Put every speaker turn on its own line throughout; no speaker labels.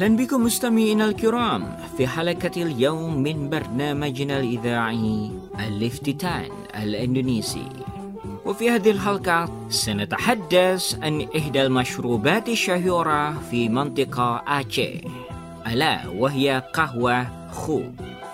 أهلا بكم مستمعينا الكرام في حلقة اليوم من برنامجنا الإذاعي الافتتان الإندونيسي. وفي هذه الحلقة سنتحدث عن إحدى المشروبات الشهيرة في منطقة آتشه، ألا وهي قهوة خوب.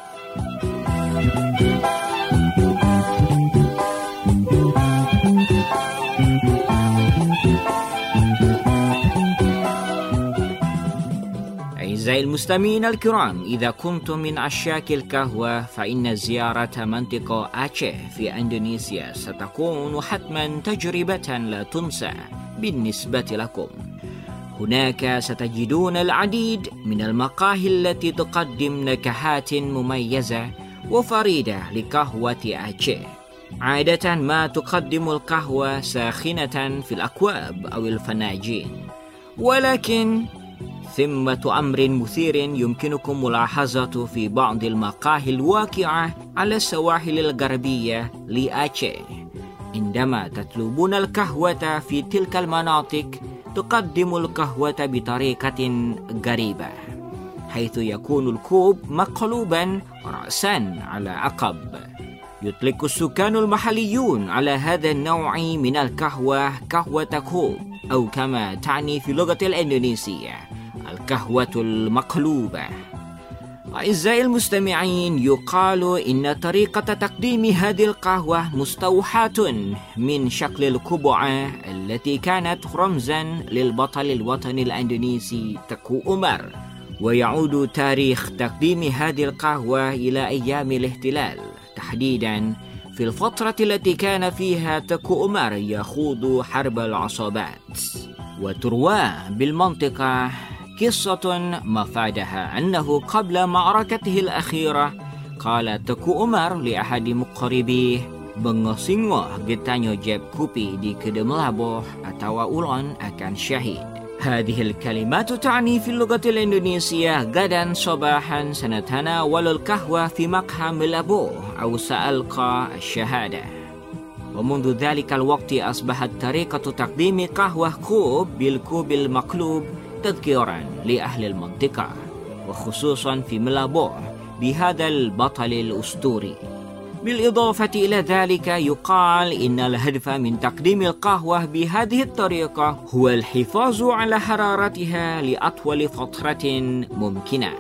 أعزائي المستمعين الكرام، إذا كنتم من عشاق القهوة فإن زيارة منطقة آتشه في إندونيسيا ستكون حتما تجربة لا تنسى بالنسبة لكم. هناك ستجدون العديد من المقاهي التي تقدم نكهات مميزة وفريدة لقهوة آتشه. عادة ما تقدم القهوة ساخنة في الأكواب أو الفناجين، ولكن ثمة أمر مثير يمكنكم ملاحظته في بعض المقاهي الواقعة على السواحل الغربية لآتشه. عندما تطلبون القهوة في تلك المناطق تقدم القهوة بطريقة غريبة، حيث يكون الكوب مقلوبا رأسا على عقب. يطلق السكان المحليون على هذا النوع من القهوة قهوة كوب، أو كما تعني في اللغة الإندونيسية القهوة المقلوبة. أعزائي المستمعين، يقال إن طريقة تقديم هذه القهوة مستوحاة من شكل القبعة التي كانت رمزا للبطل الوطني الإندونيسي تكو عمر، ويعود تاريخ تقديم هذه القهوة إلى أيام الاحتلال، تحديدا في الفترة التي كان فيها تكو عمر يخوض حرب العصابات. وتروى بالمنطقة قصة مفادها أنه قبل معركته الأخيرة قال تكو عمر لأحد مقربيه, "Bengosingo getanyo jeb kupi di kedemlaboh atau ulon akan syahid." هذه الكلمات تعني في اللغة الإندونيسية غدا صباحا سنتناول القهوة في مقهى ملابوه أو سألقى الشهادة. ومنذ ذلك الوقت أصبحت طريقة تقديم قهوة كوب بالكوب المقلوب تذكيرا لأهل المنطقة، وخصوصا في ملابوه بهذا البطل الأسطوري. بالإضافة إلى ذلك يقال إن الهدف من تقديم القهوة بهذه الطريقة هو الحفاظ على حرارتها لأطول فترة ممكنة.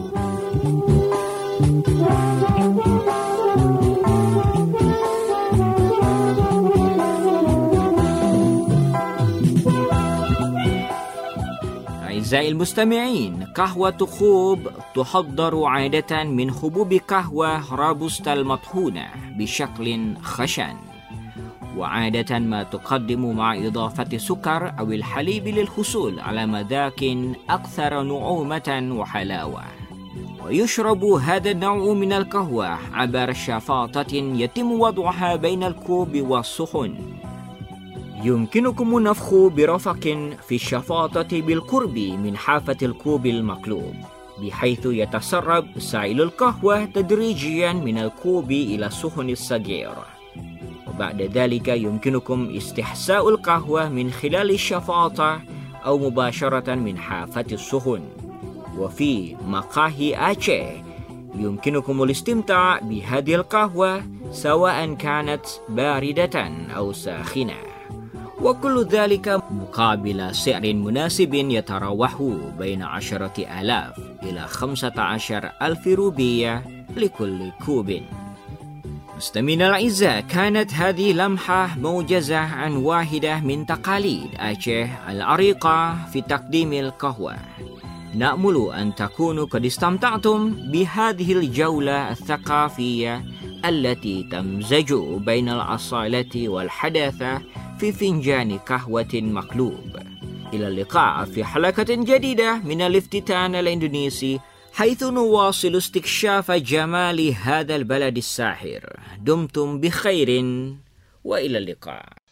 أعزائي المستمعين، قهوة خوب تحضر عادة من حبوب قهوة رابوستا المطحونة بشكل خشن، وعادة ما تقدم مع إضافة سكر أو الحليب للحصول على مذاق أكثر نعومة وحلاوة. ويشرب هذا النوع من القهوة عبر شفاطة يتم وضعها بين الكوب والصحن. يمكنكم النفخ برفق في الشفاطة بالقرب من حافة الكوب المقلوب، بحيث يتسرب سائل القهوة تدريجيا من الكوب إلى الصحن الصغير. وبعد ذلك يمكنكم استحساء القهوة من خلال الشفاطة أو مباشرة من حافة الصحن. وفي مقاهي آتشه يمكنكم الاستمتاع بهذه القهوة سواء كانت باردة أو ساخنة، وكل ذلك مقابل سعر مناسب يتراوح بين 10,000 إلى 15,000 روبية لكل كوب. مستمعينا الأعزاء، كانت هذه لمحة موجزة عن واحدة من تقاليد آتشه العريقة في تقديم القهوة. نأمل أن تكونوا قد استمتعتم بهذه الجولة الثقافية التي تمزج بين الأصالة والحداثة في فنجان قهوة مقلوب. إلى اللقاء في حلقة جديدة من الافتتان الإندونيسي، حيث نواصل استكشاف جمال هذا البلد الساحر. دمتم بخير وإلى اللقاء.